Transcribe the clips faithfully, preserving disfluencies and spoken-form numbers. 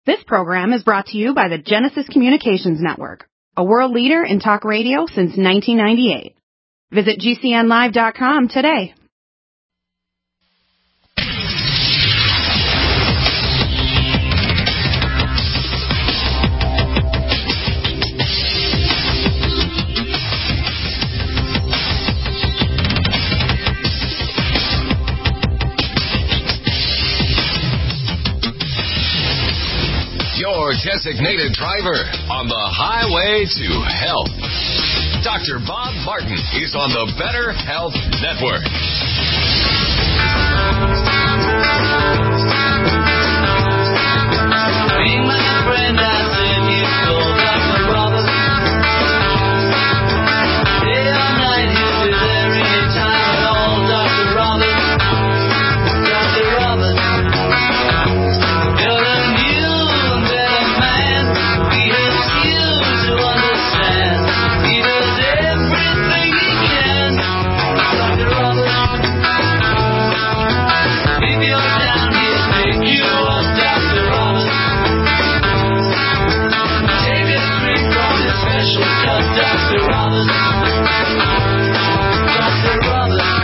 This program is brought to you by the Genesis Communications Network, a world leader in talk radio since nineteen ninety-eight. Visit G C N live dot com today. Your designated driver on the highway to health. Doctor Bob Martin is on the Better Health Network. Be my friend, I said you told Doctor Roberts. Day or night, he'll be there anytime at all, Doctor Roberts. Doctor Roberts. You're a new and better man. He helps you to understand. He does everything he can. Doctor Roberts. If you're down, he'll pick you up, Doctor Roberts. Take a drink from his special cup, Doctor Roberts. Doctor Roberts.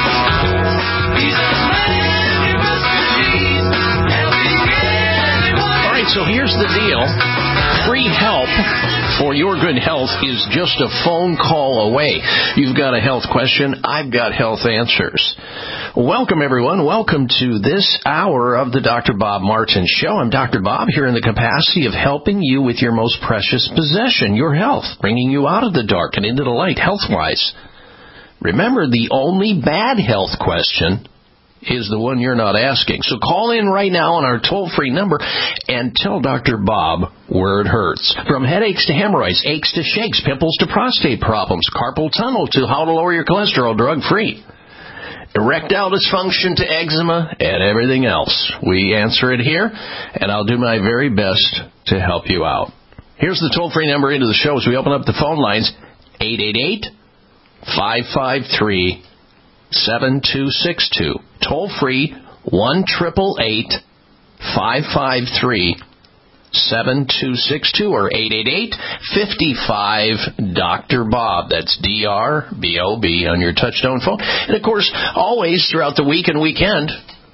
He's a man you must believe. Helping anyone. All right, so here's the deal. Free help for your good health is just a phone call away. You've got a health question, I've got health answers. Welcome, everyone. Welcome to this hour of the Doctor Bob Martin Show. I'm Doctor Bob here in the capacity of helping you with your most precious possession, your health, bringing you out of the dark and into the light health-wise. Remember, the only bad health question is the one you're not asking. So call in right now on our toll-free number and tell Doctor Bob where it hurts. From headaches to hemorrhoids, aches to shakes, pimples to prostate problems, carpal tunnel to how to lower your cholesterol drug-free, erectile dysfunction to eczema, and everything else. We answer it here, and I'll do my very best to help you out. Here's the toll-free number into the show as we open up the phone lines, eight eight eight, five five three, seven two six two. Toll free, one eight eight eight, five five three, seven two six two or eight eight eight, five five, Doctor Bob. That's D R B O B on your touchtone phone. And, of course, always throughout the week and weekend,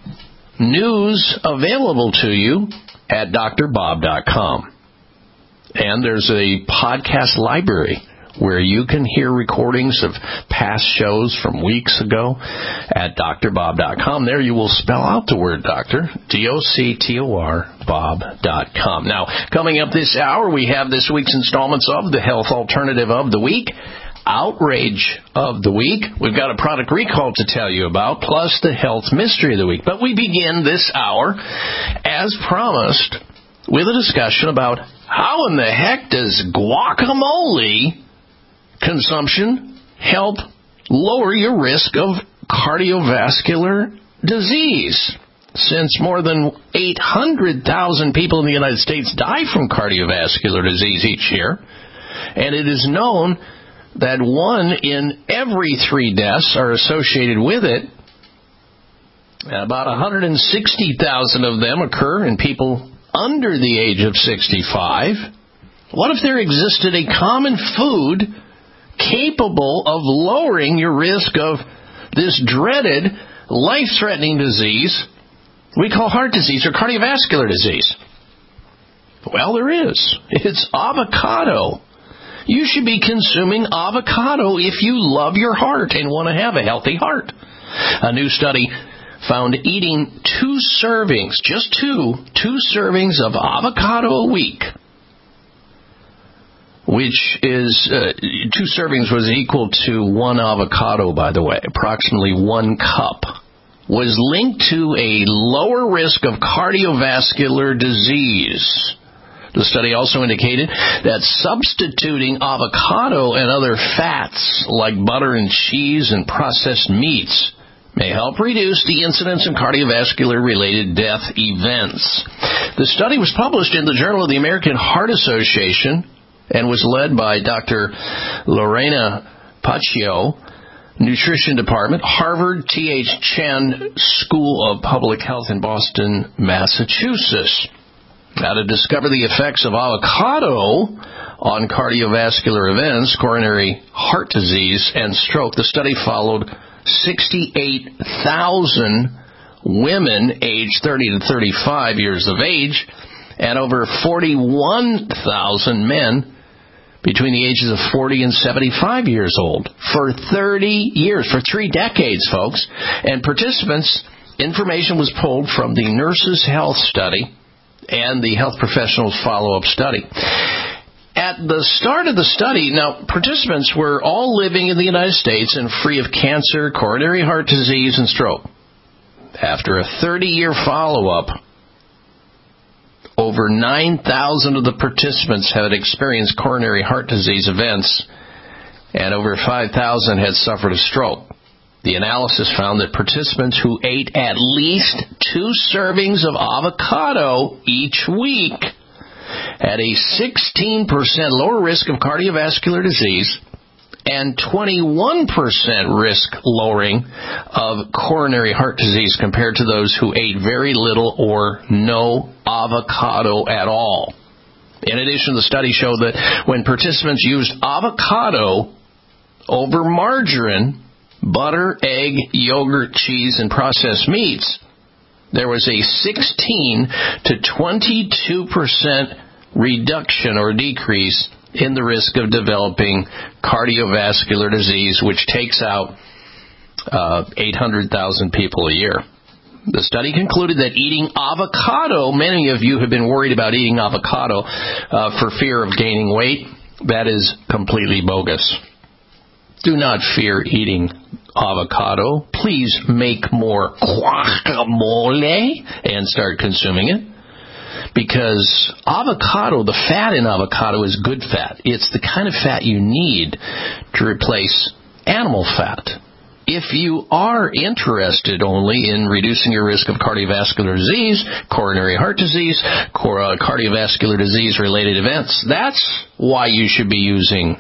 news available to you at D R bob dot com. And there's a podcast library where you can hear recordings of past shows from weeks ago at D R bob dot com. There you will spell out the word doctor, D O C T O R, Bob dot com. Now, coming up this hour, we have this week's installments of the Health Alternative of the Week, Outrage of the Week. We've got a product recall to tell you about, plus the Health Mystery of the Week. But we begin this hour, as promised, with a discussion about how in the heck does guacamole consumption help lower your risk of cardiovascular disease. Since more than eight hundred thousand people in the United States die from cardiovascular disease each year, and it is known that one in every three deaths are associated with it, about one hundred sixty thousand of them occur in people under the age of sixty-five. What if there existed a common food capable of lowering your risk of this dreaded, life-threatening disease we call heart disease or cardiovascular disease? Well, there is. It's avocado. You should be consuming avocado if you love your heart and want to have a healthy heart. A new study found eating two servings, just two, two servings of avocado a week, which is, uh, two servings was equal to one avocado, by the way, approximately one cup, was linked to a lower risk of cardiovascular disease. The study also indicated that substituting avocado and other fats like butter and cheese and processed meats may help reduce the incidence of cardiovascular-related death events. The study was published in the Journal of the American Heart Association and was led by Doctor Lorena Pacchio, Nutrition Department, Harvard T H Chan School of Public Health in Boston, Massachusetts. Now, to discover the effects of avocado on cardiovascular events, coronary heart disease, and stroke, the study followed sixty-eight thousand women aged thirty to thirty-five years of age and over forty-one thousand men between the ages of forty and seventy-five years old for thirty years, for three decades, folks. And participants, information was pulled from the Nurses' Health Study and the Health Professionals Follow-Up Study. At the start of the study, now, participants were all living in the United States and free of cancer, coronary heart disease, and stroke. After a thirty-year follow-up, over nine thousand of the participants had experienced coronary heart disease events, and over five thousand had suffered a stroke. The analysis found that participants who ate at least two servings of avocado each week had a sixteen percent lower risk of cardiovascular disease and twenty-one percent risk lowering of coronary heart disease compared to those who ate very little or no avocado at all. In addition, the study showed that when participants used avocado over margarine, butter, egg, yogurt, cheese, and processed meats, there was a sixteen to twenty-two percent reduction or decrease in the risk of developing cardiovascular disease, which takes out uh, eight hundred thousand people a year. The study concluded that eating avocado, many of you have been worried about eating avocado uh, for fear of gaining weight. That is completely bogus. Do not fear eating avocado. Please make more guacamole and start consuming it. Because avocado, the fat in avocado is good fat. It's the kind of fat you need to replace animal fat. If you are interested only in reducing your risk of cardiovascular disease, coronary heart disease, cardiovascular disease-related events, that's why you should be using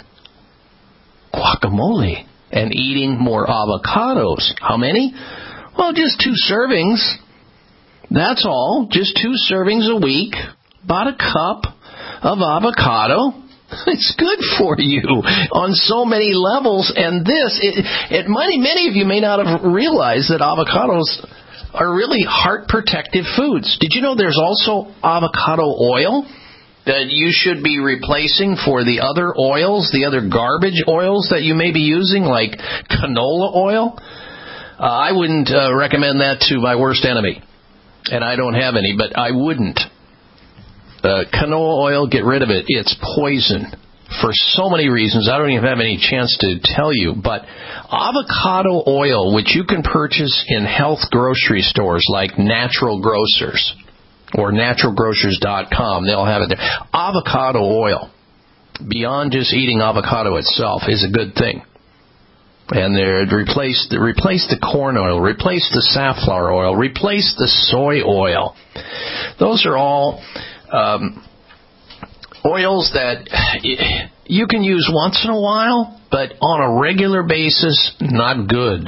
guacamole and eating more avocados. How many? Well, just two servings. That's all. Just two servings a week. About a cup of avocado. It's good for you on so many levels. And this, it, it many, many of you may not have realized that avocados are really heart protective foods. Did you know there's also avocado oil that you should be replacing for the other oils, the other garbage oils that you may be using, like canola oil? Uh, I wouldn't uh, recommend that to my worst enemy. And I don't have any, but I wouldn't. Uh, canola oil, get rid of it. It's poison for so many reasons. I don't even have any chance to tell you. But avocado oil, which you can purchase in health grocery stores like Natural Grocers or natural grocers dot com, they'll have it there. Avocado oil, beyond just eating avocado itself, is a good thing. And they're replace the replace the corn oil, replace the safflower oil, replace the soy oil. Those are all um, oils that you can use once in a while, but on a regular basis, not good.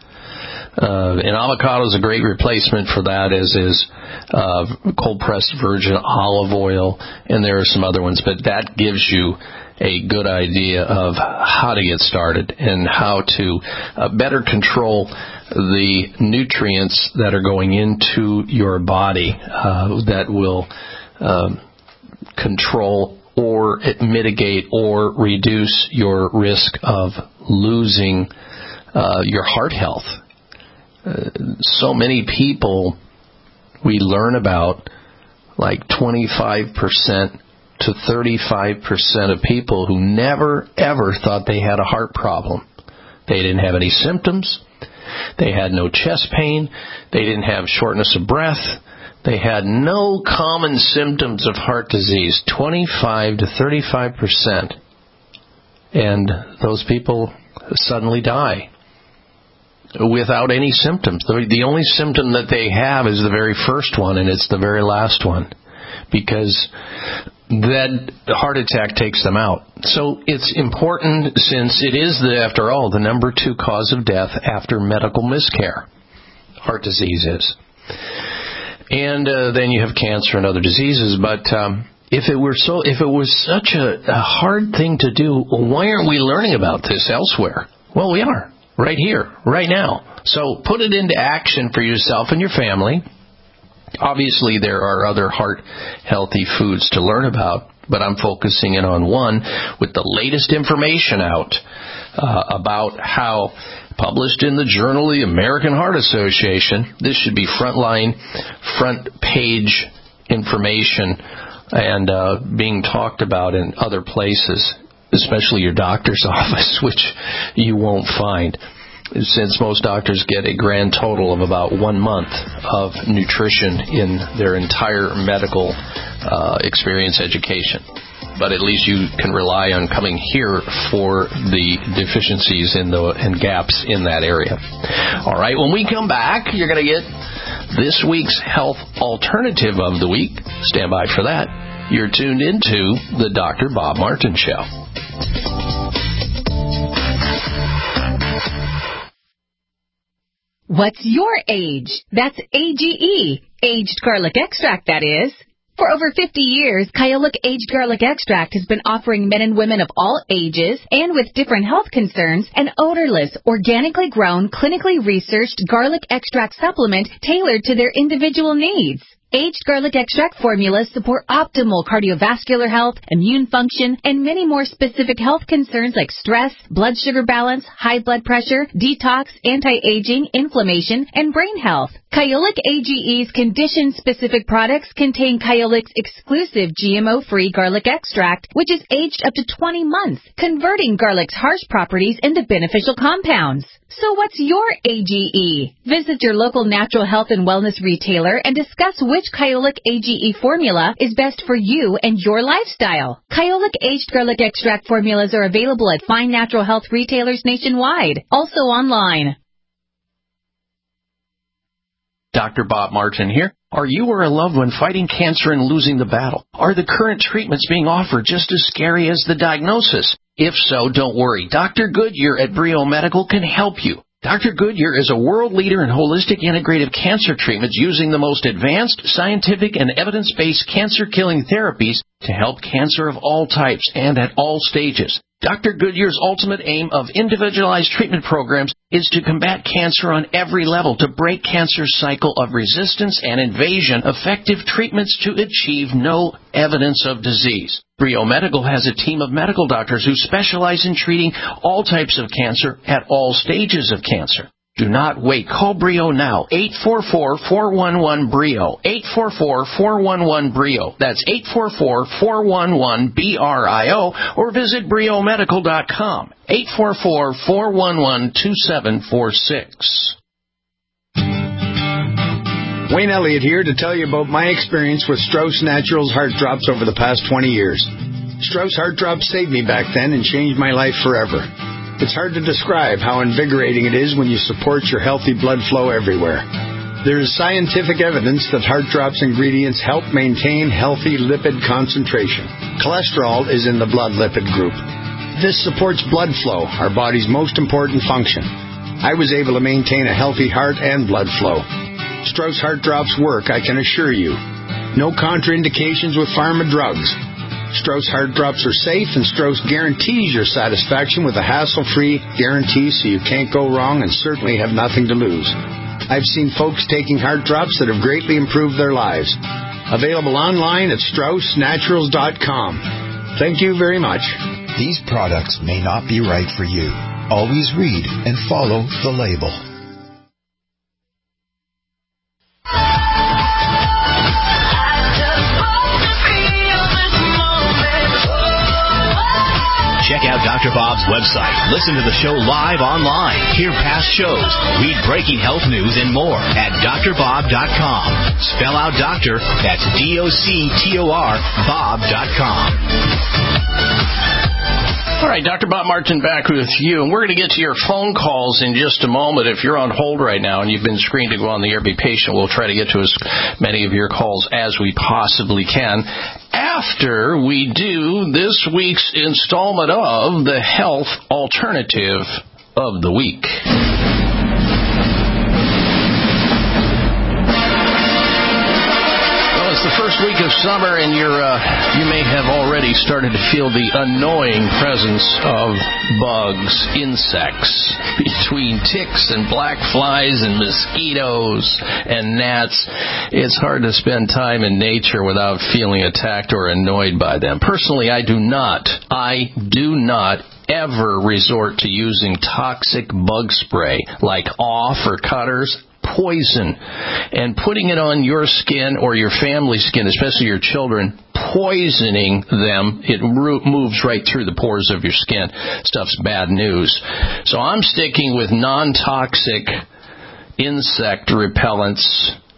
Uh, and avocado is a great replacement for that, as is uh, cold-pressed virgin olive oil, and there are some other ones, but that gives you a good idea of how to get started and how to uh, better control the nutrients that are going into your body uh, that will um, control or mitigate or reduce your risk of losing uh, your heart health. Uh, so many people we learn about, like twenty-five percent to thirty-five percent of people who never, ever thought they had a heart problem. They didn't have any symptoms. They had no chest pain. They didn't have shortness of breath. They had no common symptoms of heart disease, twenty-five to thirty-five percent. And those people suddenly die without any symptoms. The, the only symptom that they have is the very first one, and it's the very last one, because that heart attack takes them out. So it's important, since it is, the, after all, the number two cause of death after medical miscare. Heart disease is. And uh, then you have cancer and other diseases. But um, if it were so, if it was such a, a hard thing to do, why aren't we learning about this elsewhere? Well, we are right here, right now. So put it into action for yourself and your family. Obviously, there are other heart-healthy foods to learn about, but I'm focusing in on one with the latest information out uh, about how, published in the Journal of the American Heart Association, this should be frontline, front page information and uh, being talked about in other places, especially your doctor's office, which you won't find, since most doctors get a grand total of about one month of nutrition in their entire medical uh, experience education. But at least you can rely on coming here for the deficiencies in the, and gaps in that area. All right, when we come back, you're going to get this week's health alternative of the week. Stand by for that. You're tuned into the Doctor Bob Martin Show. What's your age? That's A G E, aged garlic extract, that is. For over fifty years, Kyolic Aged Garlic Extract has been offering men and women of all ages and with different health concerns an odorless, organically grown, clinically researched garlic extract supplement tailored to their individual needs. Aged garlic extract formulas support optimal cardiovascular health, immune function, and many more specific health concerns like stress, blood sugar balance, high blood pressure, detox, anti-aging, inflammation, and brain health. Kyolic A G E's condition-specific products contain Kyolic's exclusive G M O-free garlic extract, which is aged up to twenty months, converting garlic's harsh properties into beneficial compounds. So what's your A G E? Visit your local natural health and wellness retailer and discuss which Kyolic A G E formula is best for you and your lifestyle. Kyolic Aged Garlic Extract formulas are available at fine natural health retailers nationwide, also online. Doctor Bob Martin here. Are you or a loved one fighting cancer and losing the battle? Are the current treatments being offered just as scary as the diagnosis? If so, don't worry. Doctor Goodyear at Brio Medical can help you. Doctor Goodyear is a world leader in holistic integrative cancer treatments using the most advanced scientific and evidence-based cancer-killing therapies to help cancer of all types and at all stages. Doctor Goodyear's ultimate aim of individualized treatment programs is to combat cancer on every level, to break cancer's cycle of resistance and invasion, effective treatments to achieve no evidence of disease. Brio Medical has a team of medical doctors who specialize in treating all types of cancer at all stages of cancer. Do not wait. Call Brio now. eight four four, four one one, B R I O. eight four four, four one one, B R I O. That's eight four four, four one one, B R I O. Or visit brio medical dot com. eight four four, four one one, two seven four six. Wayne Elliott here to tell you about my experience with Strauss Naturals Heart Drops over the past twenty years. Strauss Heart Drops saved me back then and changed my life forever. It's hard to describe how invigorating it is when you support your healthy blood flow everywhere. There is scientific evidence that Heart Drops ingredients help maintain healthy lipid concentration. Cholesterol is in the blood lipid group. This supports blood flow, our body's most important function. I was able to maintain a healthy heart and blood flow. Strauss Heart Drops work, I can assure you. No contraindications with pharma drugs. Strauss Heart Drops are safe, and Strauss guarantees your satisfaction with a hassle-free guarantee so you can't go wrong and certainly have nothing to lose. I've seen folks taking Heart Drops that have greatly improved their lives. Available online at strauss naturals dot com. Thank you very much. These products may not be right for you. Always read and follow the label. Check out Doctor Bob's website. Listen to the show live online. Hear past shows. Read breaking health news and more at D R bob dot com. Spell out doctor. That's D O C T O R Bob dot com. All right, Doctor Bob Martin back with you, and we're going to get to your phone calls in just a moment. If you're on hold right now and you've been screened to go on the air, be patient. We'll try to get to as many of your calls as we possibly can after we do this week's installment of the Health Alternative of the Week. the first week of summer, and you're uh, you may have already started to feel the annoying presence of bugs, insects, between ticks and black flies and mosquitoes and gnats. It's hard to spend time in nature without feeling attacked or annoyed by them. Personally, I do not. I do not ever resort to using toxic bug spray like off or cutters. Poison, and putting it on your skin or your family's skin, especially your children, poisoning them, it ro- moves right through the pores of your skin. Stuff's bad news. So I'm sticking with non-toxic insect repellents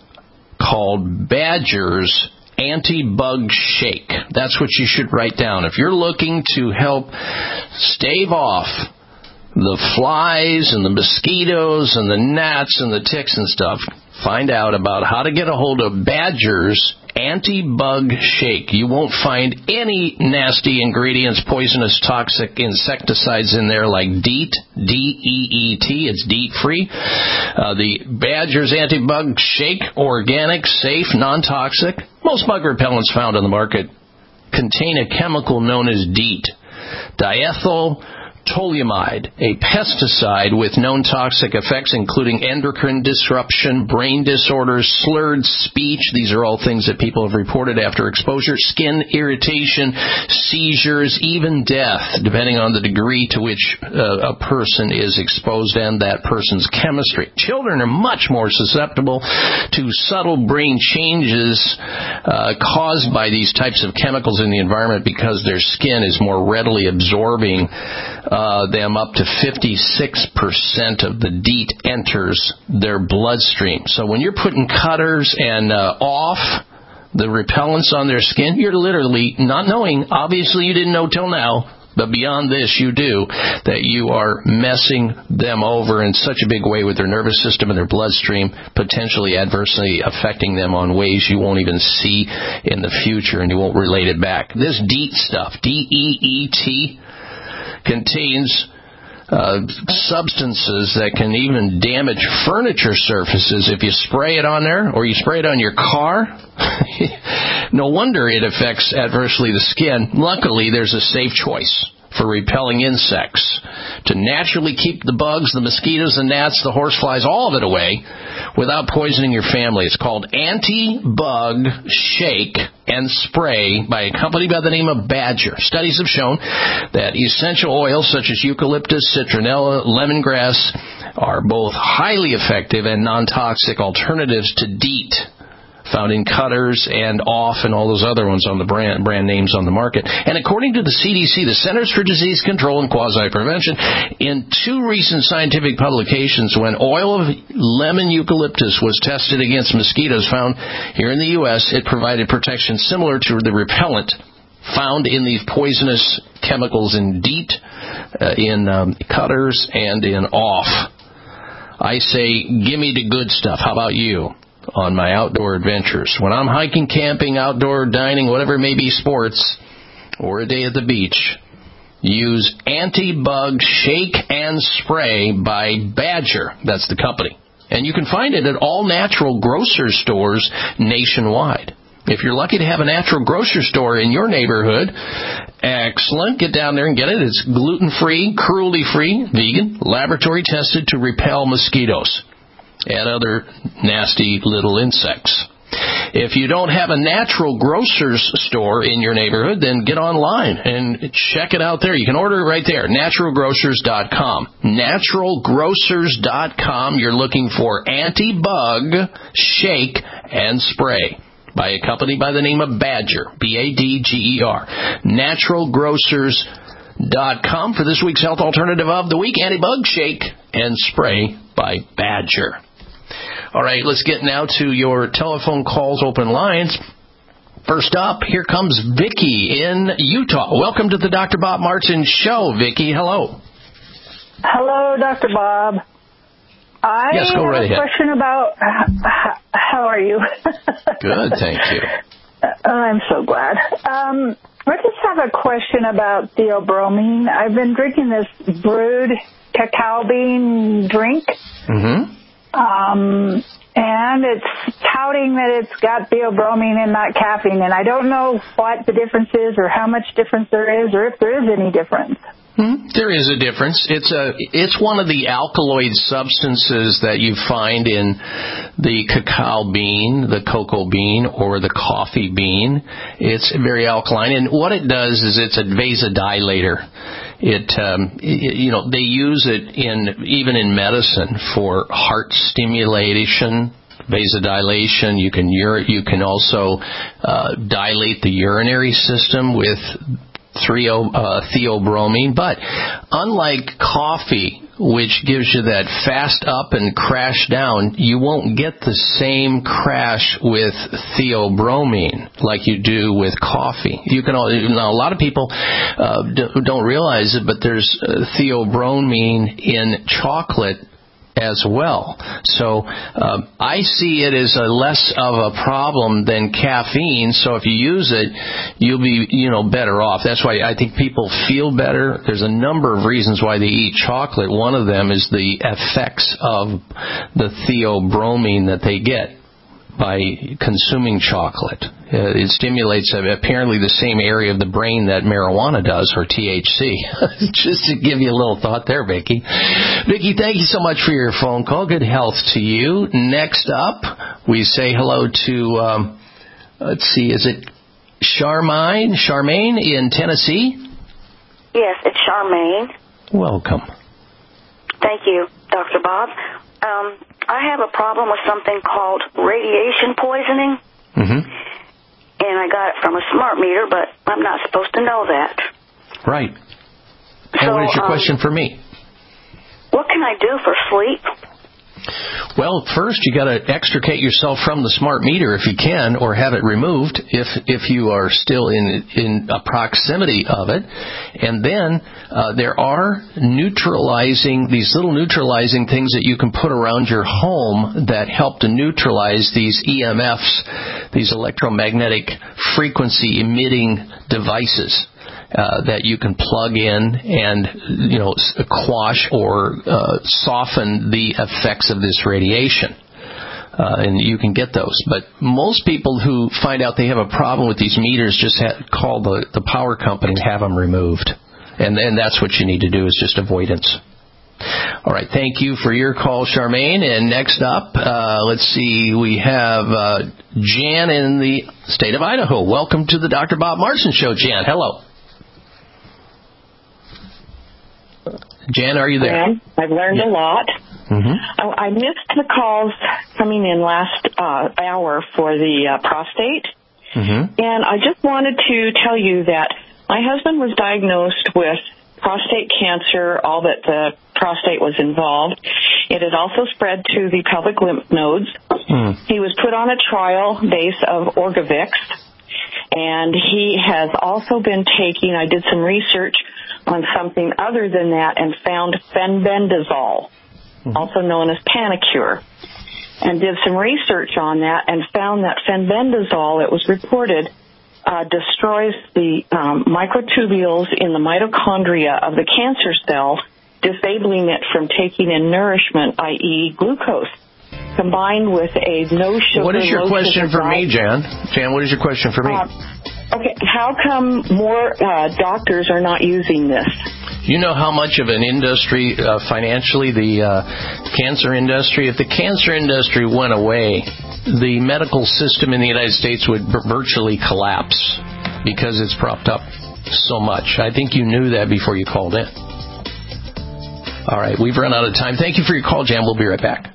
called Badger's Anti-Bug Shake. That's what you should write down. If you're looking to help stave off the flies and the mosquitoes and the gnats and the ticks and stuff, find out about how to get a hold of Badger's Anti-Bug Shake. You won't find any nasty ingredients, poisonous, toxic insecticides in there like DEET, D E E T. It's DEET-free. Uh, the Badger's Anti-Bug Shake, organic, safe, non-toxic. Most bug repellents found on the market contain a chemical known as DEET, diethyl toluamide, a pesticide with known toxic effects including endocrine disruption, brain disorders, slurred speech. These are all things that people have reported after exposure. Skin irritation, seizures, even death, depending on the degree to which uh, a person is exposed and that person's chemistry. Children are much more susceptible to subtle brain changes uh, caused by these types of chemicals in the environment because their skin is more readily absorbing Uh, them. Up to fifty-six percent of the DEET enters their bloodstream. So when you're putting cutters and uh, off the repellents on their skin, you're literally not knowing. Obviously, you didn't know till now, but beyond this, you do, that you are messing them over in such a big way with their nervous system and their bloodstream, potentially adversely affecting them on ways you won't even see in the future, and you won't relate it back. This DEET stuff, D E E T, contains uh, substances that can even damage furniture surfaces if you spray it on there or you spray it on your car. No wonder it affects adversely the skin. Luckily, there's a safe choice for repelling insects to naturally keep the bugs, the mosquitoes, the gnats, the horseflies, all of it away without poisoning your family. It's called Anti-Bug Shake and Spray by a company by the name of Badger. Studies have shown that essential oils such as eucalyptus, citronella, lemongrass are both highly effective and non-toxic alternatives to DEET, found in cutters and off and all those other ones on the brand brand names on the market. And according to the C D C, the Centers for Disease Control and Quasi-Prevention, in two recent scientific publications, when oil of lemon eucalyptus was tested against mosquitoes found here in the U S, it provided protection similar to the repellent found in these poisonous chemicals in DEET, uh, in um, cutters, and in off. I say, give me the good stuff. How about you? On my outdoor adventures. When I'm hiking, camping, outdoor dining, whatever it may be, sports, or a day at the beach, use Anti-Bug Shake and Spray by Badger. That's the company. And you can find it at all natural grocery stores nationwide. If you're lucky to have a natural grocery store in your neighborhood, excellent. Get down there and get it. It's gluten-free, cruelty-free, vegan, laboratory-tested to repel mosquitoes and other nasty little insects. If you don't have a natural grocer's store in your neighborhood, then get online and check it out there. You can order it right there, natural grocers dot com. natural grocers dot com. You're looking for Anti-Bug Shake and Spray by a company by the name of Badger, B A D G E R. natural grocers dot com for this week's health alternative of the week, Anti-Bug Shake and Spray by Badger. All right, let's get now to your telephone calls, open lines. First up, here comes Vicki in Utah. Welcome to the Doctor Bob Martin Show, Vicki. Hello. Hello, Doctor Bob. I yes, go have right a ahead. question about uh, how are you? Good, thank you. Uh, I'm so glad. Um, I just have a question about theobromine. I've been drinking this brewed cacao bean drink. Mm-hmm. Um, and it's touting that it's got theobromine and not caffeine, and I don't know what the difference is or how much difference there is or if there is any difference. Hmm, there is a difference. It's a it's one of the alkaloid substances that you find in the cacao bean, the cocoa bean, or the coffee bean. It's very alkaline, and what it does is it's a vasodilator. It, um, it you know, they use it in even in medicine for heart stimulation, vasodilation. You can ur- you can also uh, dilate the urinary system with Threo, uh, theobromine, but unlike coffee, which gives you that fast up and crash down, you won't get the same crash with theobromine like you do with coffee. You can now a lot of people uh, don't realize it, but there's uh, theobromine in chocolate as well. So uh, I see it as a less of a problem than caffeine. So if you use it, you'll be, you know, better off. That's why I think people feel better. There's a number of reasons why they eat chocolate. One of them is the effects of the theobromine that they get by consuming chocolate. Uh, it stimulates uh, apparently the same area of the brain that marijuana does, or T H C. Just to give you a little thought there, Vicki. Vicki, thank you so much for your phone call. Good health to you. Next up, we say hello to, um, let's see, is it Charmaine? Charmaine in Tennessee? Yes, it's Charmaine. Welcome. Thank you, Doctor Bob. Um, I have a problem with something called radiation poisoning. Mm-hmm. And I got it from a smart meter, but I'm not supposed to know that. Right. And so, what is your um, question for me? What can I do for sleep? Well, first you got to extricate yourself from the smart meter if you can, or have it removed if if you are still in in a proximity of it. And then uh, there are neutralizing these little neutralizing things that you can put around your home that help to neutralize these E M Fs, these electromagnetic frequency emitting devices. Uh, that you can plug in and, you know, quash or uh, soften the effects of this radiation. Uh, and you can get those. But most people who find out they have a problem with these meters just ha- call the, the power company and have them removed. And, and that's what you need to do, is just avoidance. All right, thank you for your call, Charmaine. And next up, uh, let's see, we have uh, Jan in the state of Idaho. Welcome to the Doctor Bob Martin Show, Jan. Hello. Jan, are you there? Jan, I've learned yeah. a lot. Mm-hmm. I, I missed the calls coming in last uh, hour for the uh, prostate. Mm-hmm. And I just wanted to tell you that my husband was diagnosed with prostate cancer, all that the prostate was involved. It had also spread to the pelvic lymph nodes. Mm. He was put on a trial base of Orgovix, and he has also been taking, I did some research on something other than that and found fenbendazole, mm-hmm. also known as Panacure, and did some research on that and found that fenbendazole, it was reported, uh, destroys the um, microtubules in the mitochondria of the cancer cell, disabling it from taking in nourishment, that is glucose, combined with a no-sugar, What is your question for diet. me, Jan? Jan, what is your question for me? Uh, Okay, how come more uh, doctors are not using this? You know how much of an industry, uh, financially, the uh, cancer industry, if the cancer industry went away, the medical system in the United States would b- virtually collapse because it's propped up so much. I think you knew that before you called in. All right, we've run out of time. Thank you for your call, Jan. We'll be right back.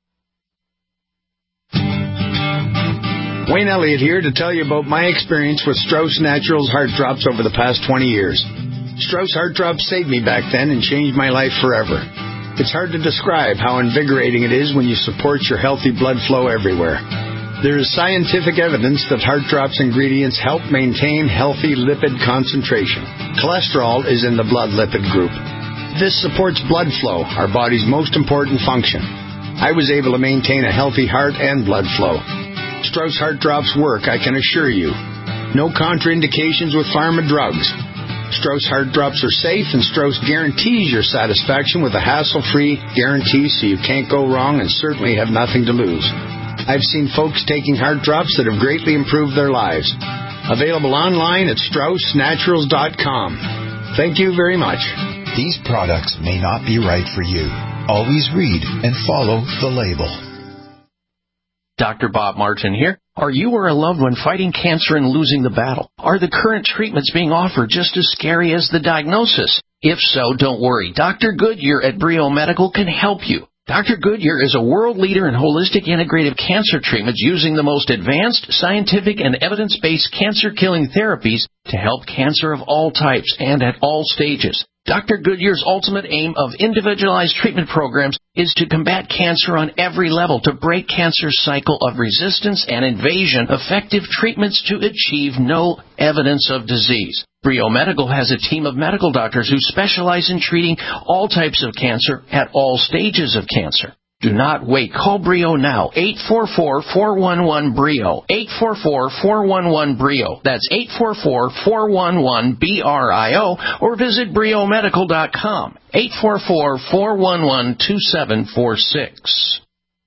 Wayne Elliott here to tell you about my experience with Strauss Naturals Heart Drops over the past twenty years. Strauss Heart Drops saved me back then and changed my life forever. It's hard to describe how invigorating it is when you support your healthy blood flow everywhere. There is scientific evidence that Heart Drops ingredients help maintain healthy lipid concentration. Cholesterol is in the blood lipid group. This supports blood flow, our body's most important function. I was able to maintain a healthy heart and blood flow. Strauss Heart Drops work, I can assure you. No contraindications with pharma drugs. Strauss Heart Drops are safe, and Strauss guarantees your satisfaction with a hassle-free guarantee, so you can't go wrong and certainly have nothing to lose. I've seen folks taking heart drops that have greatly improved their lives. Available online at strauss naturals dot com. Thank you very much. These products may not be right for you. Always read and follow the label. Doctor Bob Martin here. Are you or a loved one fighting cancer and losing the battle? Are the current treatments being offered just as scary as the diagnosis? If so, don't worry. Doctor Goodyear at Brio Medical can help you. Doctor Goodyear is a world leader in holistic integrative cancer treatments using the most advanced scientific and evidence-based cancer-killing therapies to help cancer of all types and at all stages. Doctor Goodyear's ultimate aim of individualized treatment programs is to combat cancer on every level, to break cancer's cycle of resistance and invasion, effective treatments to achieve no evidence of disease. Brio Medical has a team of medical doctors who specialize in treating all types of cancer at all stages of cancer. Do not wait. Call Brio now. eight four four, four one one, B R I O. eight four four, four one one, B R I O. That's eight four four, four one one, B R I O. Or visit brio medical dot com. eight four four, four one one, two seven four six.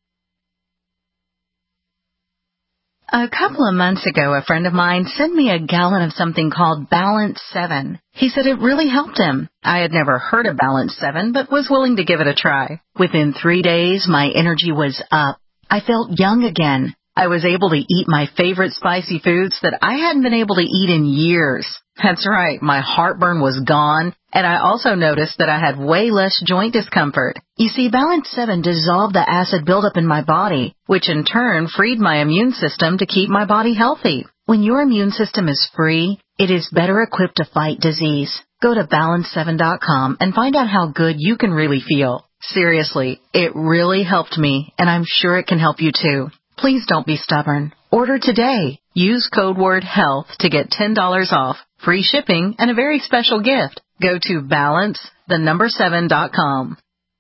A couple of months ago, a friend of mine sent me a gallon of something called Balance seven. He said it really helped him. I had never heard of Balance seven, but was willing to give it a try. Within three days, my energy was up. I felt young again. I was able to eat my favorite spicy foods that I hadn't been able to eat in years. That's right, my heartburn was gone, and I also noticed that I had way less joint discomfort. You see, Balance seven dissolved the acid buildup in my body, which in turn freed my immune system to keep my body healthy. When your immune system is free, it is better equipped to fight disease. Go to balance seven dot com and find out how good you can really feel. Seriously, it really helped me, and I'm sure it can help you too. Please don't be stubborn. Order today. Use code word HEALTH to get ten dollars off, free shipping, and a very special gift. Go to balance, the number seven dot com.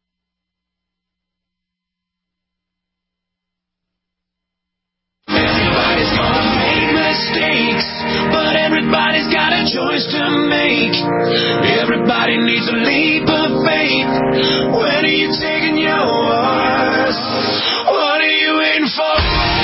Everybody's gonna make mistakes, but everybody's got a choice to make. Everybody needs a leap of faith. When are you taking yours? What are you waiting for?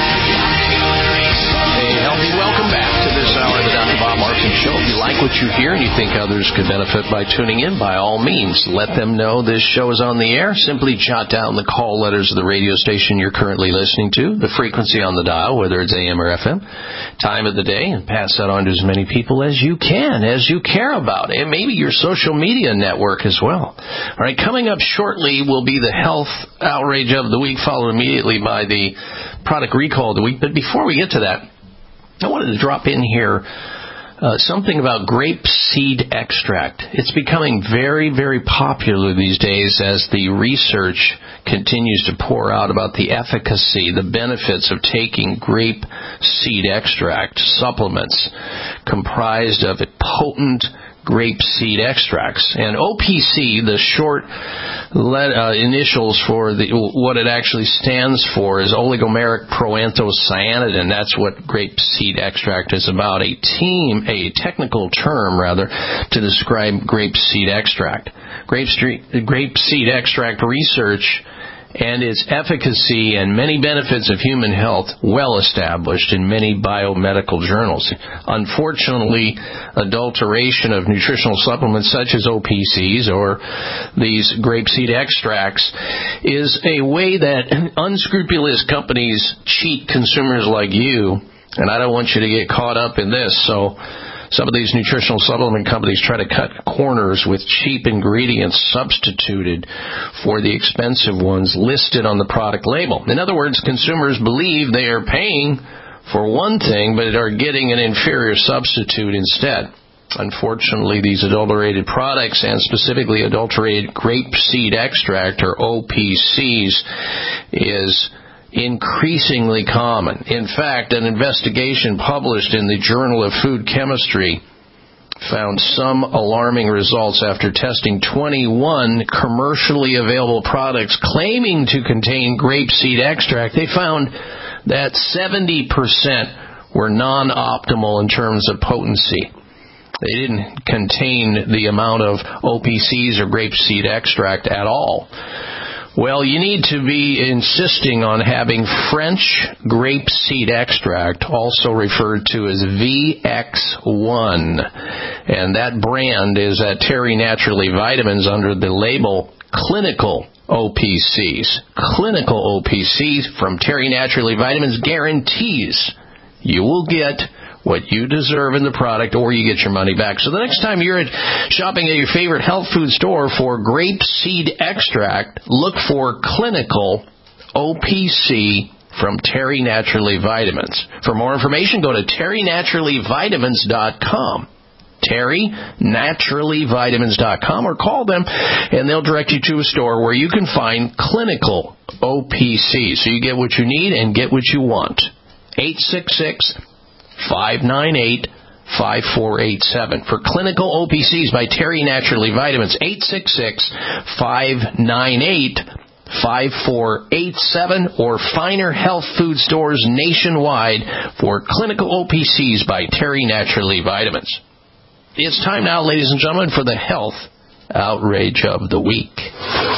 Hey, healthy, welcome back to this hour of the Doctor Bob Martin Show. If you like what you hear and you think others could benefit by tuning in, by all means, let them know this show is on the air. Simply jot down the call letters of the radio station you're currently listening to, the frequency on the dial, whether it's A M or F M, time of the day, and pass that on to as many people as you can, as you care about, and maybe your social media network as well. All right, coming up shortly will be the health outrage of the week, followed immediately by the product recall of the week. But before we get to that, I wanted to drop in here uh, something about grape seed extract. It's becoming very, very popular these days as the research continues to pour out about the efficacy, the benefits of taking grape seed extract supplements comprised of potent grape seed extracts. And O P C, the short let, uh, initials for the, what it actually stands for, is oligomeric proanthocyanidin. That's what grape seed extract is about, a team, a technical term, rather, to describe grape seed extract. Grape, street, grape seed extract research and its efficacy and many benefits of human health well established in many biomedical journals. Unfortunately, adulteration of nutritional supplements such as O P Cs or these grapeseed extracts is a way that unscrupulous companies cheat consumers like you, and I don't want you to get caught up in this. So some of these nutritional supplement companies try to cut corners with cheap ingredients substituted for the expensive ones listed on the product label. In other words, consumers believe they are paying for one thing, but are getting an inferior substitute instead. Unfortunately, these adulterated products, and specifically adulterated grapeseed extract, or O P Cs, is increasingly common. In fact, an investigation published in the Journal of Food Chemistry found some alarming results after testing twenty-one commercially available products claiming to contain grapeseed extract. They found that seventy percent were non-optimal in terms of potency. They didn't contain the amount of O P Cs or grapeseed extract at all. Well, you need to be insisting on having French grapeseed extract, also referred to as V X one. And that brand is at Terry Naturally Vitamins under the label Clinical O P Cs. Clinical O P Cs from Terry Naturally Vitamins guarantees you will get what you deserve in the product, or you get your money back. So the next time you're at shopping at your favorite health food store for grapeseed extract, look for Clinical O P C from Terry Naturally Vitamins. For more information, go to terry naturally vitamins dot com. terry naturally vitamins dot com, or call them and they'll direct you to a store where you can find Clinical O P C. So you get what you need and get what you want. eight six six, five nine eight, five four eight seven. For Clinical O P Cs by Terry Naturally Vitamins, eight six six, five nine eight, five four eight seven, or Finer Health Food Stores nationwide for Clinical O P Cs by Terry Naturally Vitamins. It's time now, ladies and gentlemen, for the Health Outrage of the Week. Jeez,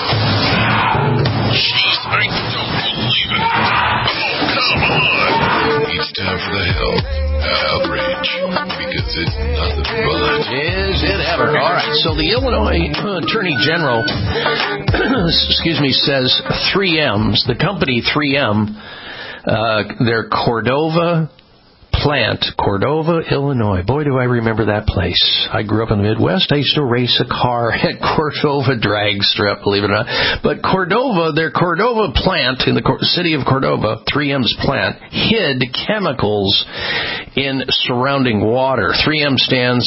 I don't believe it. Oh, come on. It's time for the Health Outrage, because it's nothing but... Is it ever? All right, so the Illinois Attorney General, excuse me, says three M's, the company three M, uh, their Cordova plant, Cordova, Illinois. Boy, do I remember that place. I grew up in the Midwest. I used to race a car at Cordova Drag Strip, believe it or not. But Cordova, their Cordova plant in the city of Cordova, three M's plant, hid chemicals in surrounding water. three M stands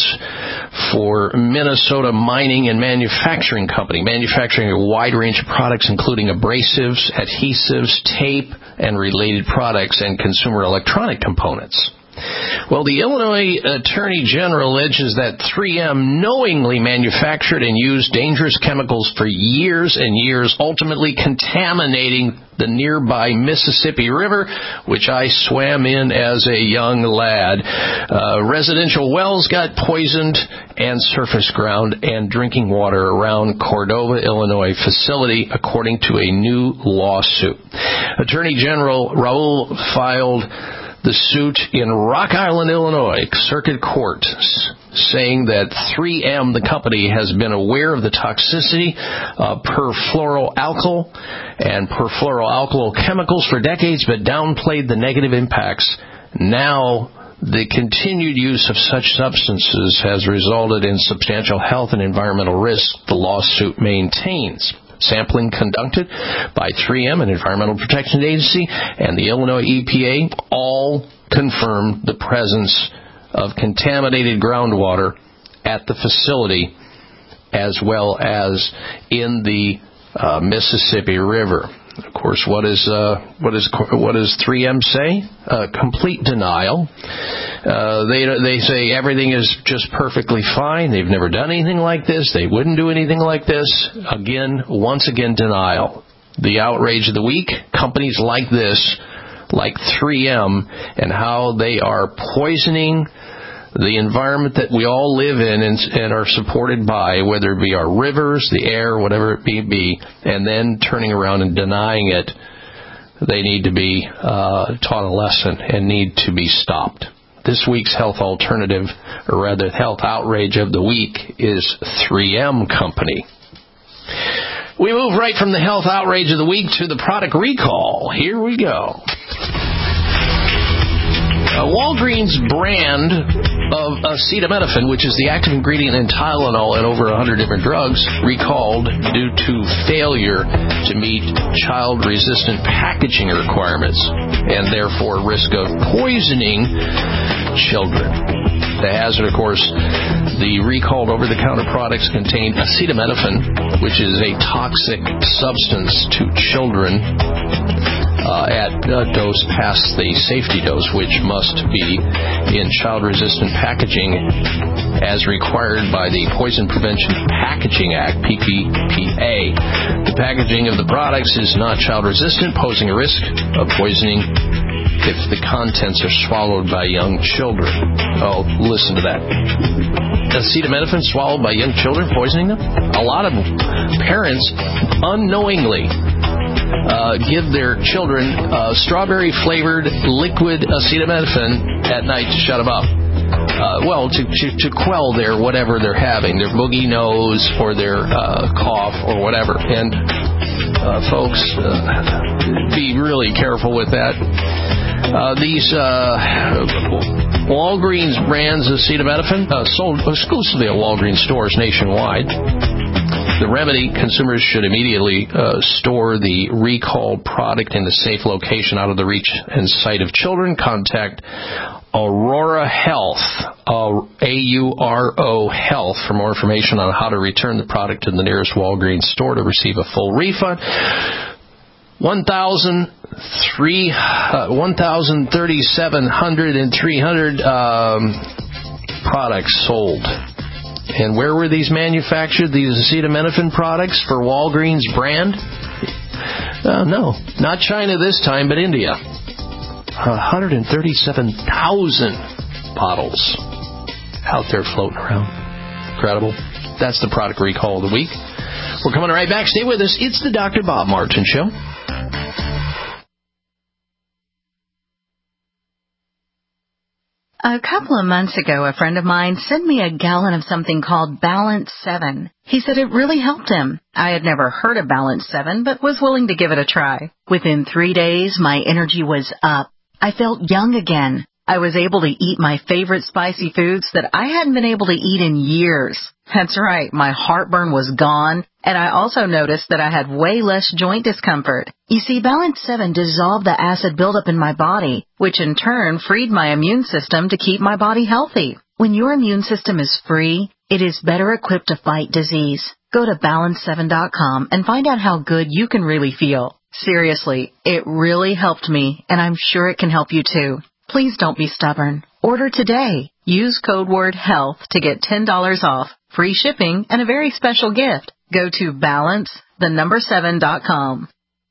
for Minnesota Mining and Manufacturing Company, manufacturing a wide range of products including abrasives, adhesives, tape, and related products and consumer electronic components. Well, the Illinois Attorney General alleges that three M knowingly manufactured and used dangerous chemicals for years and years, ultimately contaminating the nearby Mississippi River, which I swam in as a young lad. Uh, residential wells got poisoned, and surface ground and drinking water around Cordova, Illinois facility, according to a new lawsuit. Attorney General Raoul filed the suit in Rock Island, Illinois, Circuit Court, saying that three M, the company, has been aware of the toxicity of perfluoroalkyl and perfluoroalkyl chemicals for decades, but downplayed the negative impacts. Now, the continued use of such substances has resulted in substantial health and environmental risks, the lawsuit maintains. Sampling conducted by three M, an Environmental Protection Agency, and the Illinois E P A all confirmed the presence of contaminated groundwater at the facility as well as in the uh, Mississippi River. Of course, what is uh, what is what does three M say? Uh, complete denial. Uh, they they say everything is just perfectly fine. They've never done anything like this. They wouldn't do anything like this. Again, once again, denial. The outrage of the week: companies like this, like three M, and how they are poisoning the environment that we all live in and, and are supported by, whether it be our rivers, the air, whatever it may be, and then turning around and denying it. They need to be uh, taught a lesson and need to be stopped. This week's health alternative, or rather health outrage of the week, is three M Company. We move right from the health outrage of the week to the product recall. Here we go. A Walgreens brand of acetaminophen, which is the active ingredient in Tylenol and over one hundred different drugs, recalled due to failure to meet child-resistant packaging requirements and therefore risk of poisoning children. The hazard, of course, the recalled over-the-counter products contain acetaminophen, which is a toxic substance to children uh, at a dose past the safety dose, which must be in child-resistant packaging as required by the Poison Prevention Packaging Act, P P P A. The packaging of the products is not child-resistant, posing a risk of poisoning if the contents are swallowed by young children. Oh, listen to that. acetaminophen swallowed by young children, poisoning them? A lot of parents unknowingly uh, give their children uh, strawberry-flavored liquid acetaminophen at night to shut them up. Uh, well, to, to, to quell their whatever they're having, their boogie nose or their uh, cough or whatever. And uh, folks, uh, be really careful with that. Uh, these uh, Walgreens brands of acetaminophen uh, sold exclusively at Walgreens stores nationwide. The remedy, consumers should immediately uh, store the recalled product in a safe location out of the reach and sight of children. Contact Aurora Health, uh, A U R O Health, for more information on how to return the product to the nearest Walgreens store to receive a full refund. one thousand thirty-seven hundred and three hundred um, products sold. And where were these manufactured, these acetaminophen products for Walgreens brand? Uh, no, not China this time, but India. one hundred thirty-seven thousand bottles out there floating around. Incredible. That's the product recall of the week. We're coming right back. Stay with us. It's the Doctor Bob Martin Show. A couple of months ago, a friend of mine sent me a gallon of something called Balance seven. He said it really helped him. I had never heard of Balance seven, but was willing to give it a try. Within three days, my energy was up. I felt young again. I was able to eat my favorite spicy foods that I hadn't been able to eat in years. That's right, my heartburn was gone, and I also noticed that I had way less joint discomfort. You see, Balance seven dissolved the acid buildup in my body, which in turn freed my immune system to keep my body healthy. When your immune system is free, it is better equipped to fight disease. Go to balance seven dot com and find out how good you can really feel. Seriously, it really helped me, and I'm sure it can help you too. Please don't be stubborn. Order today. Use code word HEALTH to get ten dollars off, free shipping, and a very special gift. Go to balance the number seven dot com.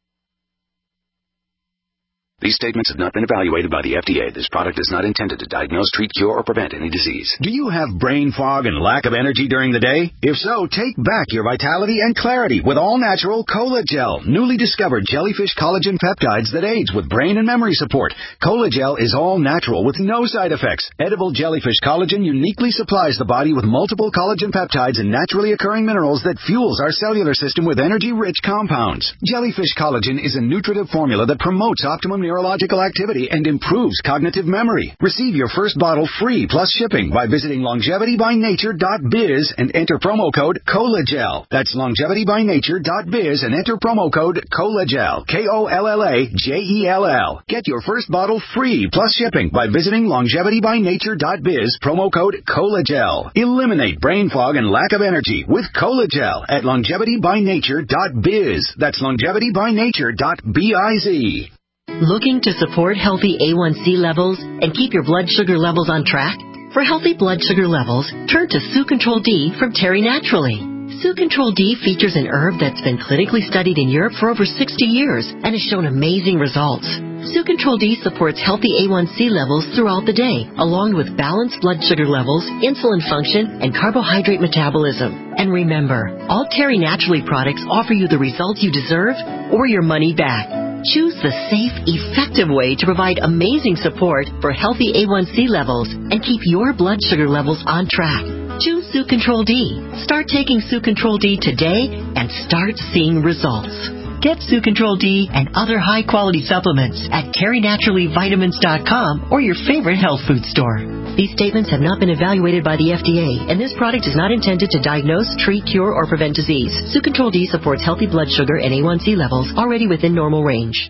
These statements have not been evaluated by the F D A. This product is not intended to diagnose, treat, cure, or prevent any disease. Do you have brain fog and lack of energy during the day? If so, take back your vitality and clarity with all-natural Cola-Gel, newly discovered jellyfish collagen peptides that aids with brain and memory support. Cola-Gel is all-natural with no side effects. Edible jellyfish collagen uniquely supplies the body with multiple collagen peptides and naturally occurring minerals that fuels our cellular system with energy-rich compounds. Jellyfish collagen is a nutritive formula that promotes optimum neurological activity and improves cognitive memory. Receive your first bottle free plus shipping by visiting longevity by nature dot biz and enter promo code COLAGEL. That's longevity by nature dot biz and enter promo code COLAGEL. K O L L A J E L L. Get your first bottle free plus shipping by visiting longevity by nature dot biz, promo code COLAGEL. Eliminate brain fog and lack of energy with COLAGEL at longevity by nature dot biz. That's longevity by nature dot biz. Looking to support healthy A one C levels and keep your blood sugar levels on track? For healthy blood sugar levels, turn to Sucontrol D from Terry Naturally. Sucontrol D features an herb that's been clinically studied in Europe for over sixty years and has shown amazing results. Sucontrol D supports healthy A one C levels throughout the day, along with balanced blood sugar levels, insulin function, and carbohydrate metabolism. And remember, all Terry Naturally products offer you the results you deserve or your money back. Choose the safe, effective way to provide amazing support for healthy A one C levels and keep your blood sugar levels on track. Choose Sucontrol D. Start taking Sucontrol D today and start seeing results. Get Sucontrol D and other high-quality supplements at terry naturally vitamins dot com or your favorite health food store. These statements have not been evaluated by the F D A, and this product is not intended to diagnose, treat, cure, or prevent disease. Sucontrol D supports healthy blood sugar and A one C levels already within normal range.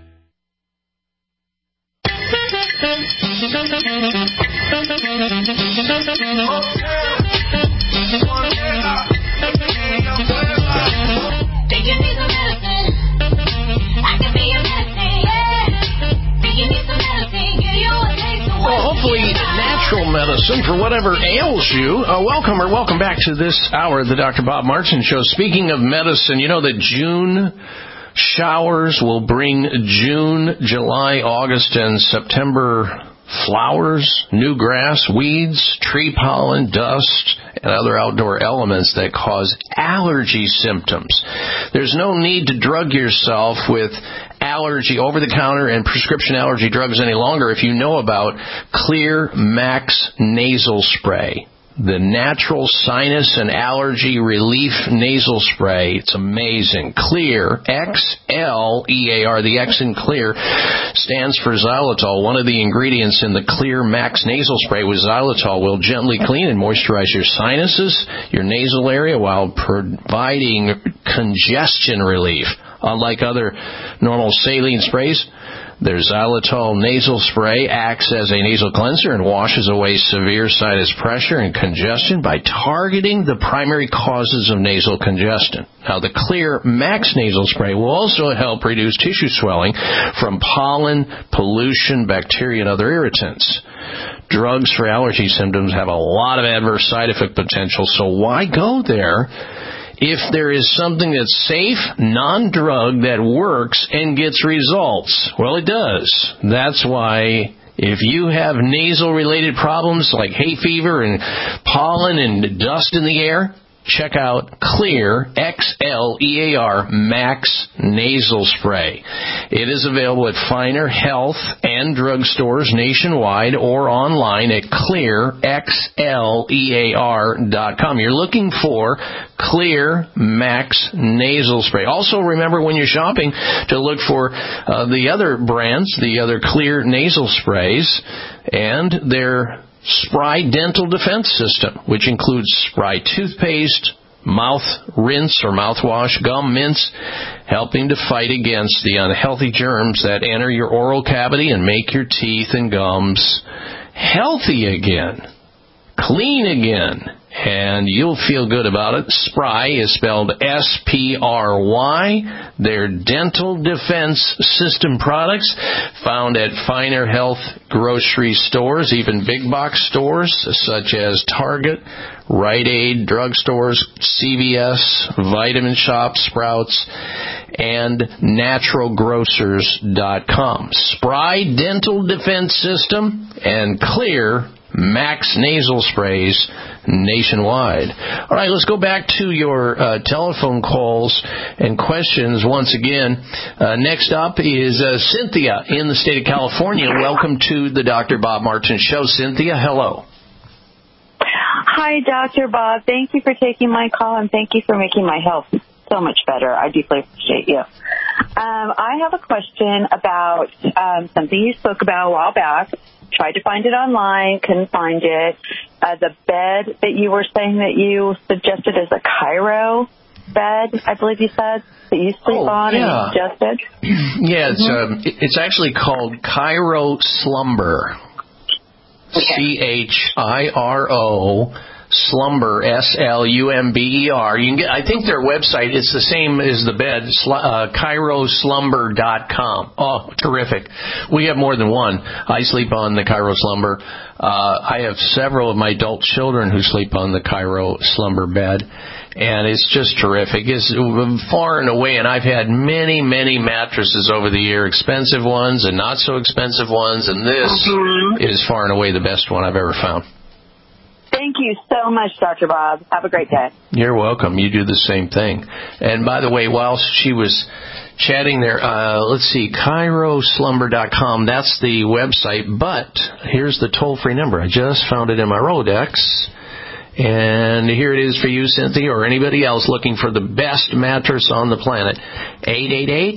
Well, hopefully natural medicine for whatever ails you. Uh, welcome or welcome back to this hour of the Doctor Bob Martin Show. Speaking of medicine, you know that June showers will bring June, July, August, and September flowers, new grass, weeds, tree pollen, dust, and other outdoor elements that cause allergy symptoms. There's no need to drug yourself with allergy, over-the-counter and prescription allergy drugs any longer if you know about Clear Max Nasal Spray. The natural sinus and allergy relief nasal spray. It's amazing. Clear, X L E A R. The X in Clear stands for xylitol. One of the ingredients in the Clear Max nasal spray with xylitol will gently clean and moisturize your sinuses, your nasal area, while providing congestion relief. Unlike other normal saline sprays, their xylitol nasal spray acts as a nasal cleanser and washes away severe sinus pressure and congestion by targeting the primary causes of nasal congestion. Now, the Clear Max nasal spray will also help reduce tissue swelling from pollen, pollution, bacteria, and other irritants. Drugs for allergy symptoms have a lot of adverse side effect potential, so why go there if there is something that's safe, non-drug, that works and gets results? Well, it does. That's why if you have nasal-related problems like hay fever and pollen and dust in the air, check out Clear, X L E A R, Max Nasal Spray. It is available at Finer Health and drugstores nationwide or online at clear x l e a r dot com. You're looking for Clear Max Nasal Spray. Also, remember when you're shopping to look for uh, the other brands, the other Clear nasal sprays, and their Spry Dental Defense System, which includes Spry toothpaste, mouth rinse or mouthwash, gum mints, helping to fight against the unhealthy germs that enter your oral cavity and make your teeth and gums healthy again, clean again, and you'll feel good about it. Spry is spelled S P R Y. They're Dental Defense System products found at Finer Health grocery stores, even big box stores such as Target, Rite Aid, drugstores, C V S, Vitamin Shop, Sprouts, and natural grocers dot com. Spry Dental Defense System and Clear Max Nasal Sprays nationwide. All right, let's go back to your uh, telephone calls and questions once again. Uh, next up is uh, Cynthia in the state of California. Welcome to the Doctor Bob Martin Show. Cynthia, hello. Hi, Doctor Bob. Thank you for taking my call, and thank you for making my health so much better. I deeply appreciate you. Um, I have a question about um, something you spoke about a while back. Tried to find it online, couldn't find it. Uh, the bed that you were saying that you suggested is a Cairo bed, I believe you said, that you sleep oh, on yeah. and suggested. Yeah, it's mm-hmm. um, it's actually called Cairo Slumber. Okay. C H I R O Slumber, S L U M B E R. You can get, I think their website, it's the same as the bed, uh, Cairo Slumber dot com. Oh, terrific. We have more than one. I sleep on the Cairo Slumber. Uh, I have several of my adult children who sleep on the Cairo Slumber bed. And it's just terrific. It's far and away, and I've had many, many mattresses over the year, expensive ones and not so expensive ones, and this mm-hmm. is far and away the best one I've ever found. Thank you so much, Doctor Bob. Have a great day. You're welcome. You do the same thing. And by the way, while she was chatting there, uh, let's see, Cairo Slumber dot com, that's the website, but here's the toll-free number. I just found it in my Rolodex. And here it is for you, Cynthia, or anybody else looking for the best mattress on the planet. eight eight eight,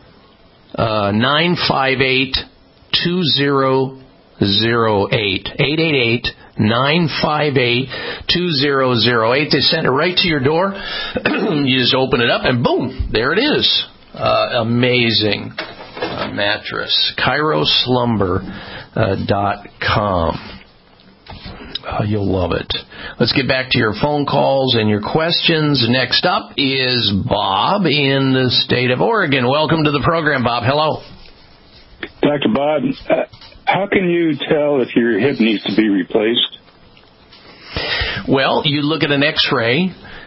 nine five eight, two zero zero eight. eight eight eight, nine five eight, two zero zero eight. They send it right to your door. You just open it up, and boom, there it is. Uh, amazing uh, mattress. Cairo Slumber dot com. Uh, you'll love it. Let's get back to your phone calls and your questions. Next up is Bob in the state of Oregon. Welcome to the program, Bob. Hello. Doctor Bob, uh, how can you tell if your hip needs to be replaced? Well, you look at an x-ray.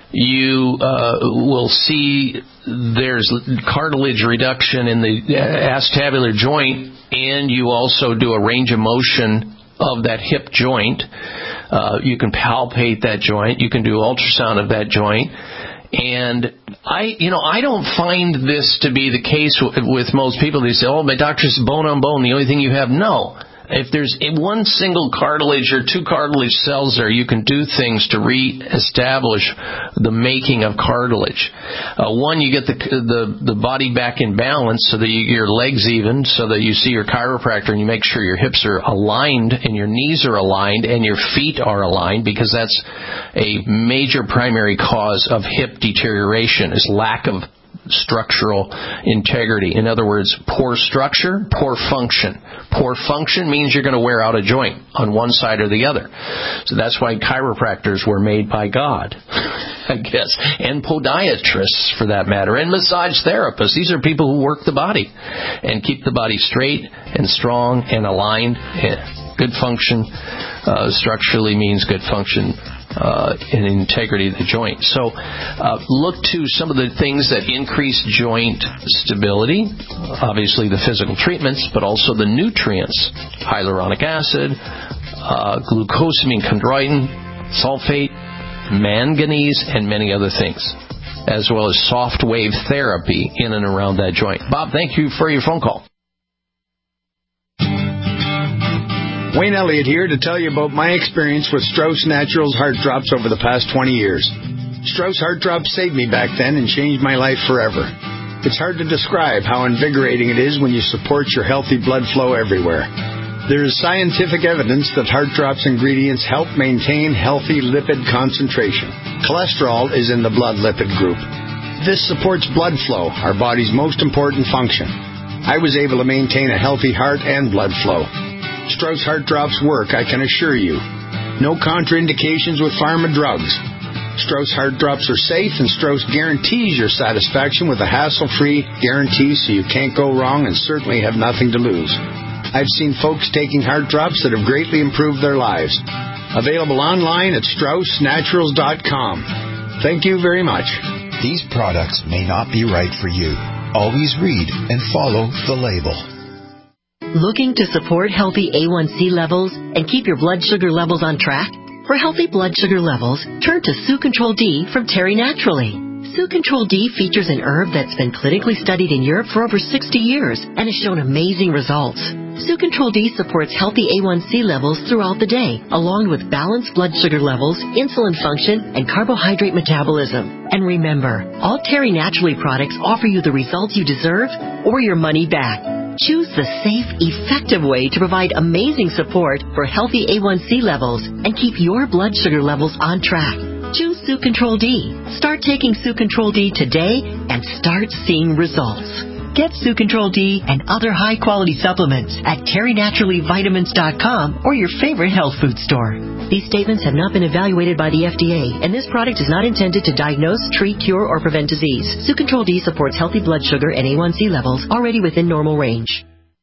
you uh, will see there's cartilage reduction in the acetabular joint, and you also do a range of motion of that hip joint. Uh, you can palpate that joint. You can do ultrasound of that joint. And I, you know, I don't find this to be the case with, with most people. They say, oh, my doctor's bone on bone, the only thing you have. No. If there's one single cartilage or two cartilage cells there, you can do things to re-establish the making of cartilage. Uh, one, you get the, the the body back in balance so that you, your legs even, so that you see your chiropractor and you make sure your hips are aligned and your knees are aligned and your feet are aligned, because that's a major primary cause of hip deterioration, is lack of structural integrity. In other words, poor structure, poor function. Poor function means you're going to wear out a joint on one side or the other. So that's why chiropractors were made by God, I guess, and podiatrists for that matter, and massage therapists. These are people who work the body and keep the body straight and strong and aligned. Good function uh, structurally means good function Uh, and integrity of the joint. So uh, look to some of the things that increase joint stability, obviously the physical treatments, but also the nutrients, hyaluronic acid, uh, glucosamine chondroitin, sulfate, manganese, and many other things, as well as soft wave therapy in and around that joint. Bob, thank you for your phone call. Wayne Elliott here to tell you about my experience with Strauss Naturals Heart Drops over the past twenty years. Strauss Heart Drops saved me back then and changed my life forever. It's hard to describe how invigorating it is when you support your healthy blood flow everywhere. There is scientific evidence that Heart Drops ingredients help maintain healthy lipid concentration. Cholesterol is in the blood lipid group. This supports blood flow, our body's most important function. I was able to maintain a healthy heart and blood flow. Strauss Heart Drops work, I can assure you. No contraindications with pharma drugs. Strauss Heart Drops are safe, and Strauss guarantees your satisfaction with a hassle-free guarantee, so you can't go wrong and certainly have nothing to lose. I've seen folks taking Heart Drops that have greatly improved their lives. Available online at strauss naturals dot com. Thank you very much. These products may not be right for you. Always read and follow the label. Looking to support healthy A one C levels and keep your blood sugar levels on track? For healthy blood sugar levels, turn to Sucontrol D from Terry Naturally. Sucontrol D features an herb that's been clinically studied in Europe for over sixty years and has shown amazing results. Sucontrol D supports healthy A one C levels throughout the day, along with balanced blood sugar levels, insulin function, and carbohydrate metabolism. And remember, all Terry Naturally products offer you the results you deserve or your money back. Choose the safe, effective way to provide amazing support for healthy A one C levels and keep your blood sugar levels on track. Choose Sucontrol D. Start taking Sucontrol D today and start seeing results. Get Sucontrol D and other high-quality supplements at terry naturally vitamins dot com or your favorite health food store. These statements have not been evaluated by the F D A, and this product is not intended to diagnose, treat, cure, or prevent disease. Sucontrol D supports healthy blood sugar and A one C levels already within normal range.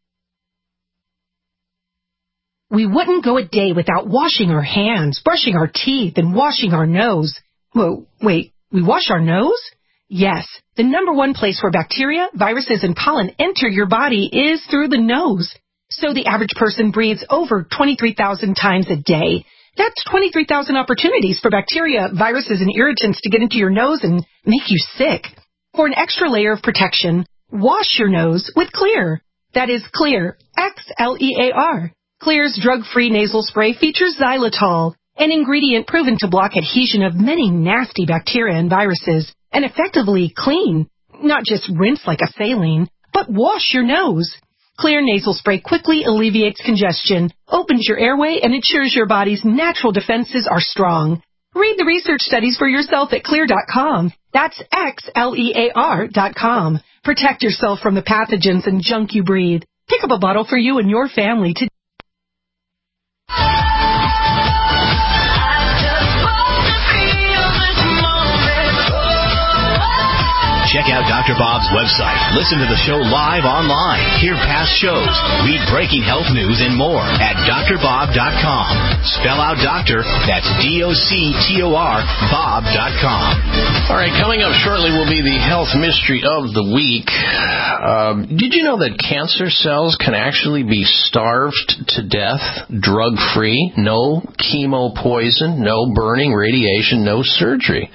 We wouldn't go a day without washing our hands, brushing our teeth, and washing our nose. Whoa, wait, we wash our nose? Yes, the number one place where bacteria, viruses, and pollen enter your body is through the nose. So the average person breathes over twenty-three thousand times a day. That's twenty-three thousand opportunities for bacteria, viruses, and irritants to get into your nose and make you sick. For an extra layer of protection, wash your nose with Xlear. That is Xlear, X L E A R. Xlear's drug-free nasal spray features xylitol, an ingredient proven to block adhesion of many nasty bacteria and viruses, and effectively clean, not just rinse like a saline, but wash your nose. Xlear nasal spray quickly alleviates congestion, opens your airway, and ensures your body's natural defenses are strong. Read the research studies for yourself at xlear dot com. That's X L E A R dot com. Protect yourself from the pathogens and junk you breathe. Pick up a bottle for you and your family today. Check out Doctor Doctor Bob's website. Listen to the show live online. Hear past shows. Read breaking health news and more at D R bob dot com. Spell out doctor. That's D O C T O R Bob dot com. All right, coming up shortly will be the health mystery of the week. Um, did you know that cancer cells can actually be starved to death, drug-free, no chemo poison, no burning, radiation, no surgery?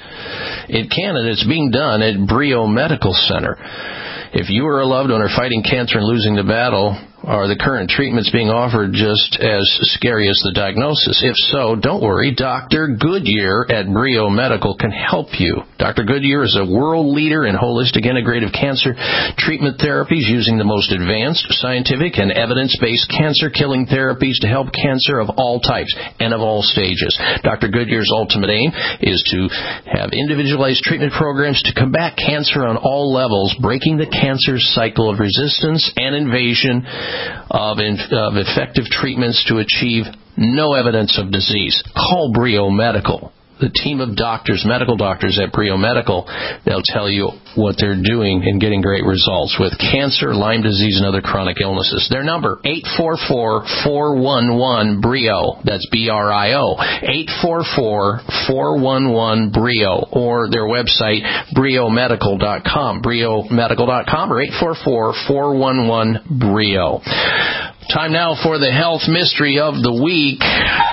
It can, and it's being done at Brio Medical Center. If you or a loved one are fighting cancer and losing the battle, are the current treatments being offered just as scary as the diagnosis? If so, don't worry. Doctor Goodyear at Brio Medical can help you. Doctor Goodyear is a world leader in holistic integrative cancer treatment therapies using the most advanced scientific and evidence-based cancer-killing therapies to help cancer of all types and of all stages. Doctor Goodyear's ultimate aim is to have individualized treatment programs to combat cancer on all levels, breaking the cancer cycle of resistance and invasion Of, in, of effective treatments to achieve no evidence of disease. Call Brio Medical. The team of doctors, medical doctors at Brio Medical, they'll tell you what they're doing and getting great results with cancer, Lyme disease, and other chronic illnesses. Their number, eight four four, four one one, B R I O. That's B R I O. eight four four, four one one, B R I O. Or their website, brio medical dot com. brio medical dot com or eight four four, four one one, B R I O. Time now for the health mystery of the week.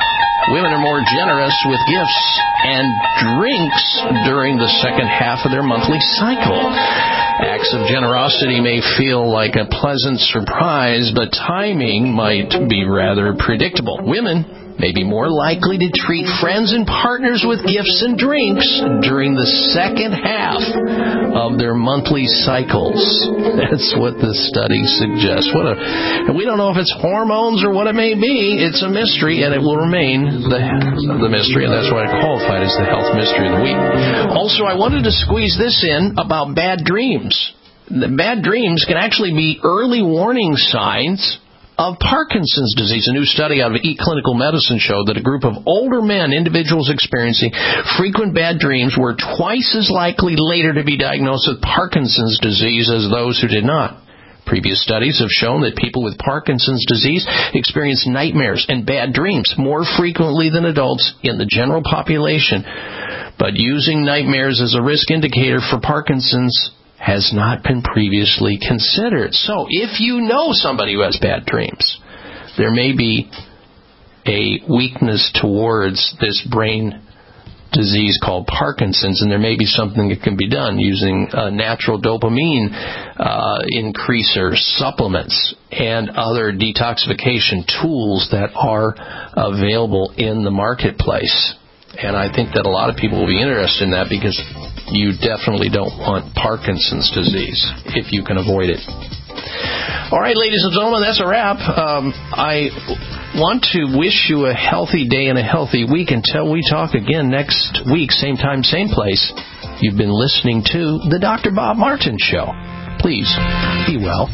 Women are more generous with gifts and drinks during the second half of their monthly cycle. Acts of generosity may feel like a pleasant surprise, but timing might be rather predictable. Women may be more likely to treat friends and partners with gifts and drinks during the second half of their monthly cycles. That's what the study suggests. What a, and we don't know if it's hormones or what it may be. It's a mystery, and it will remain the, the mystery, and that's why it qualified as the health mystery of the week. Also, I wanted to squeeze this in about bad dreams. The bad dreams can actually be early warning signs of Parkinson's disease. A new study out of eClinical Medicine showed that a group of older men, individuals experiencing frequent bad dreams, were twice as likely later to be diagnosed with Parkinson's disease as those who did not. Previous studies have shown that people with Parkinson's disease experience nightmares and bad dreams more frequently than adults in the general population. But using nightmares as a risk indicator for Parkinson's has not been previously considered. So if you know somebody who has bad dreams, there may be a weakness towards this brain disease called Parkinson's, and there may be something that can be done using uh, natural dopamine uh, increaser supplements and other detoxification tools that are available in the marketplace. And I think that a lot of people will be interested in that because you definitely don't want Parkinson's disease if you can avoid it. All right, ladies and gentlemen, that's a wrap. Um, I want to wish you a healthy day and a healthy week until we talk again next week, same time, same place. You've been listening to The Doctor Bob Martin Show. Please be well.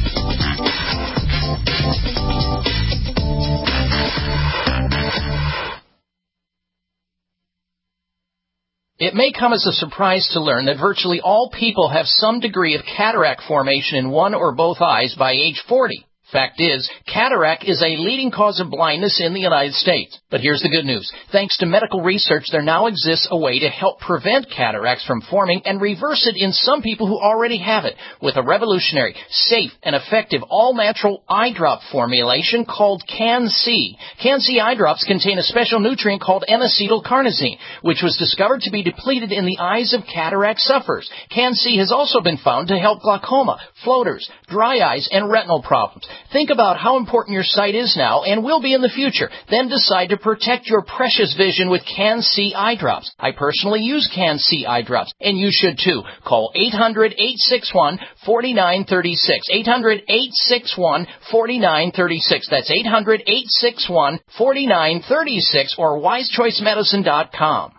It may come as a surprise to learn that virtually all people have some degree of cataract formation in one or both eyes by age forty. Fact is, cataract is a leading cause of blindness in the United States. But here's the good news. Thanks to medical research, there now exists a way to help prevent cataracts from forming and reverse it in some people who already have it with a revolutionary, safe, and effective all-natural eye drop formulation called Can-C. Can-C eye drops contain a special nutrient called N-acetylcarnosine, which was discovered to be depleted in the eyes of cataract sufferers. Can-C has also been found to help glaucoma, floaters, dry eyes, and retinal problems. Think about how important your sight is now and will be in the future. Then decide to protect your precious vision with Can-C eye drops. I personally use Can-C eye drops, and you should too. Call eight hundred, eight six one, four nine three six. eight hundred, eight six one, four nine three six. That's eight hundred, eight six one, four nine three six or wise choice medicine dot com.